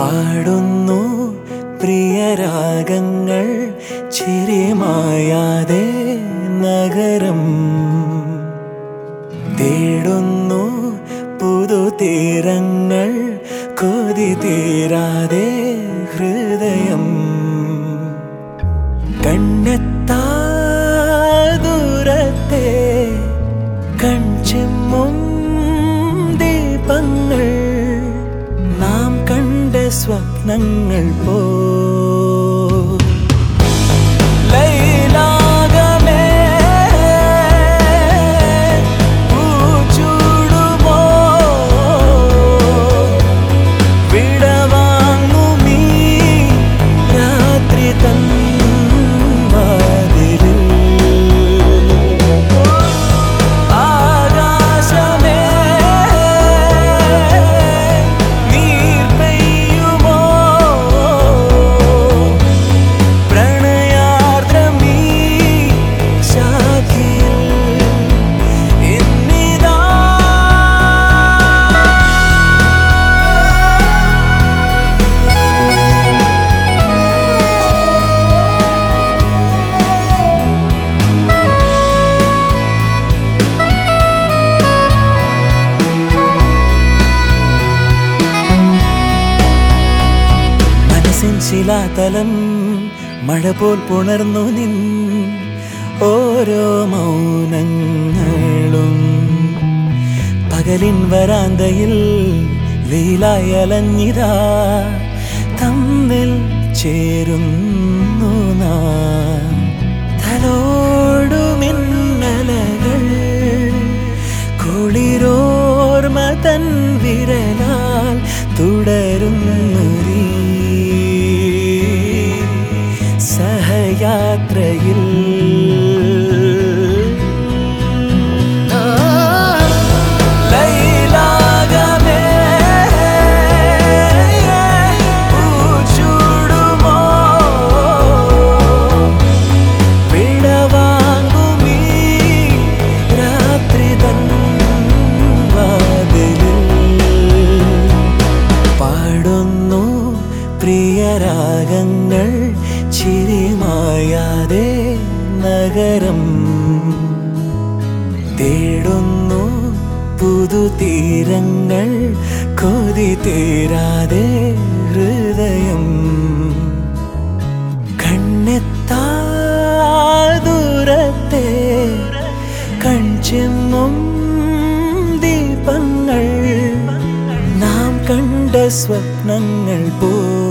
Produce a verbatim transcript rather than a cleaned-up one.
പാടുന്നു പ്രിയരാഗങ്ങൾ ചിരിമായാതെ നഗരം തേടുന്നു പുതുതീരങ്ങൾ കൊതി തീരാതെ ഹൃദയം കണ്ണെത്താ ദൂരത്തെ കൺചിമ്മും ദീപങ്ങൾ നാം കണ്ട സ്വപ്നങ്ങൾ പോ ശിലാതലം മഴ പോൽ പുണർന്നു നിൻ ഓരോ മൗനങ്ങളും പകലിൻ വരാന്തയിൽ വെയിലായി അലഞ്ഞിതാ തമ്മിൽ ചേരുന്നു നാം തലോടു മിന്നലകൾ കുളിരോർമ തൻ വിരലാൽ തുടരുന്നു സഹയാത്രയിൽ പ്രിയരാഗങ്ങൾ ചിരിമായാതെ നഗരം തേടുന്നു പുതുതീരങ്ങൾ കൊതി തീരാതെ ഹൃദയം കണ്ണെത്താ ദൂരത്തെ കൺചിമ്മും ദീപങ്ങൾ നാം കണ്ട സ്വപ്നങ്ങൾ പോ